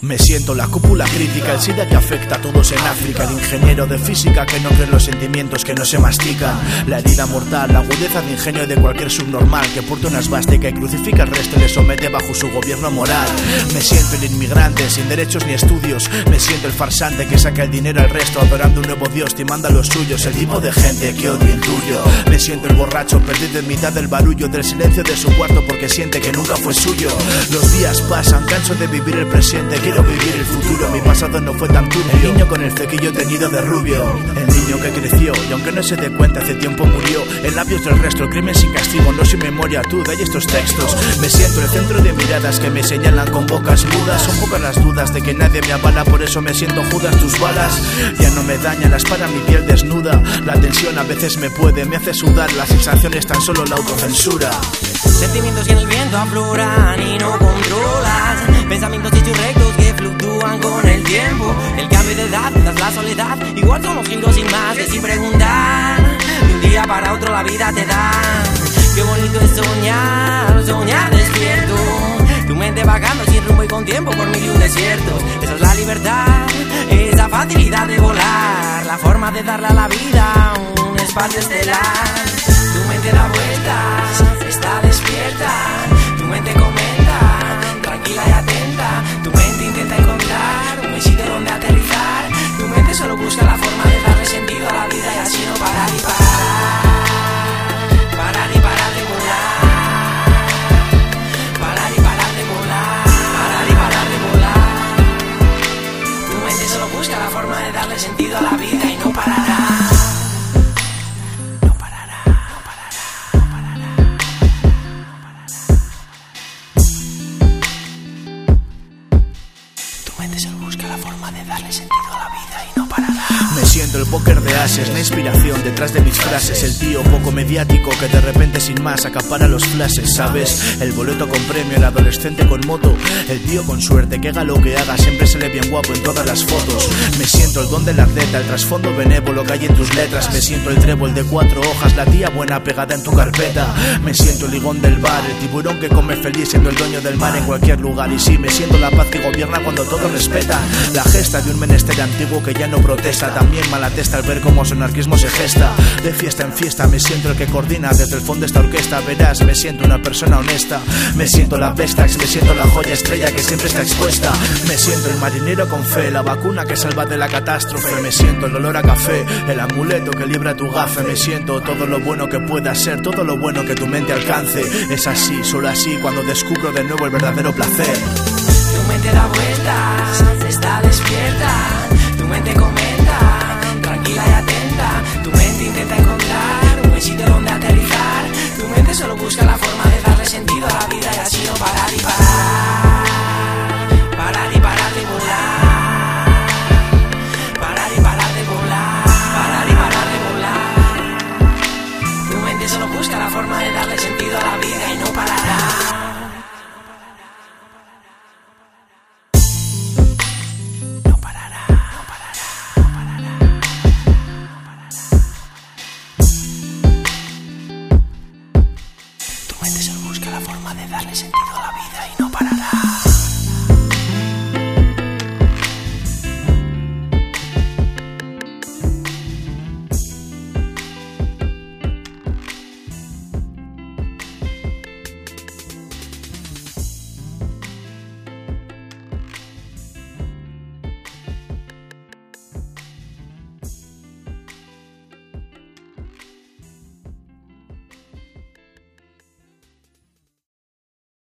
Me siento la cúpula crítica, el SIDA que afecta a todos en África, el ingeniero de física que no cree en los sentimientos que no se mastican, la herida mortal, la agudeza de ingenio de cualquier subnormal que porta una esvástica y crucifica al resto y le somete bajo su gobierno moral. Me siento el inmigrante sin derechos ni estudios, me siento el farsante que saca el dinero al resto adorando un nuevo dios, timando a los suyos, el tipo de gente que odia el tuyo. Me siento el borracho perdido en mitad del barullo, del silencio de su cuarto porque siente que nunca fue suyo. Los días pasan, canso de vivir el presente, quiero vivir el futuro, mi pasado no fue tan turbio. El niño con el flequillo teñido de rubio, el niño que creció y aunque no se dé cuenta hace tiempo murió. En labios del resto, el crimen sin castigo, no sin memoria, tú de ahí estos textos. Me siento el centro de miradas que me señalan con bocas mudas, son pocas las dudas de que nadie me avala, por eso me siento Judas, tus balas ya no me dañan, las para mi piel desnuda. La tensión a veces me puede, me hace sudar, la sensación es tan solo la autocensura. Sentimientos que en el viento afloran y no controlas, pensamientos hechos rectos que fluctúan con el tiempo. El cambio de edad, la soledad, igual somos giros sin más que sin preguntar. De un día para otro la vida te da. Qué bonito es soñar, soñar despierto. Tu mente vagando sin rumbo y con tiempo por mil y un desiertos. Esa es la libertad, esa facilidad de volar, la forma de darle a la vida un espacio estelar. Tu mente da vueltas, está despierta. Tu mente comenta, tranquila y atenta. Tu mente intenta encontrar un sitio donde aterrizar. Tu mente solo busca la forma de darle sentido a la vida y así no parar y parar. Parar y parar de volar. Parar y parar de volar. Parar y parar de volar. Tu mente solo busca la forma de darle sentido a la vida y no parará. Solo busca la forma de darle sentido a la vida y no parará. Me siento el póker de ases, la inspiración detrás de mis frases, el tío poco mediático que de repente sin más acapara los flashes, ¿sabes? El boleto con premio, el adolescente con moto, el tío con suerte que haga lo que haga siempre sale bien guapo en todas las fotos. Me siento el don del atleta, el trasfondo benévolo que hay en tus letras, me siento el trébol de 4 hojas, la tía buena pegada en tu carpeta. Me siento el ligón del bar, el tiburón que come feliz siendo el dueño del mar en cualquier lugar. Y sí, me siento la paz que gobierna cuando todo respeta, la gesta de un menester antiguo que ya no protesta. También malatesta al ver cómo su anarquismo se gesta. De fiesta en fiesta me siento el que coordina desde el fondo esta orquesta. Verás, me siento una persona honesta, me siento la Vestax, me siento la joya estrella que siempre está expuesta. Me siento el marinero con fe, la vacuna que salva de la catástrofe. Me siento el olor a café, el amuleto que libra tu gafe. Me siento todo lo bueno que pueda ser, todo lo bueno que tu mente alcance. Es así, solo así, cuando descubro de nuevo el verdadero placer. Tu mente da vueltas, está despierta. Tu mente comenta, tranquila y atenta. Tu mente intenta encontrar un buen sitio donde aterrizar. Tu mente solo busca la forma de darle sentido a la vida y así no parar y parar. Parar y parar de volar. Parar y parar de volar. Parar y parar de volar. Tu mente solo busca la forma de darle sentido a la vida y no parará. Tu mente solo busca la forma de darle sentido a la vida y no parará.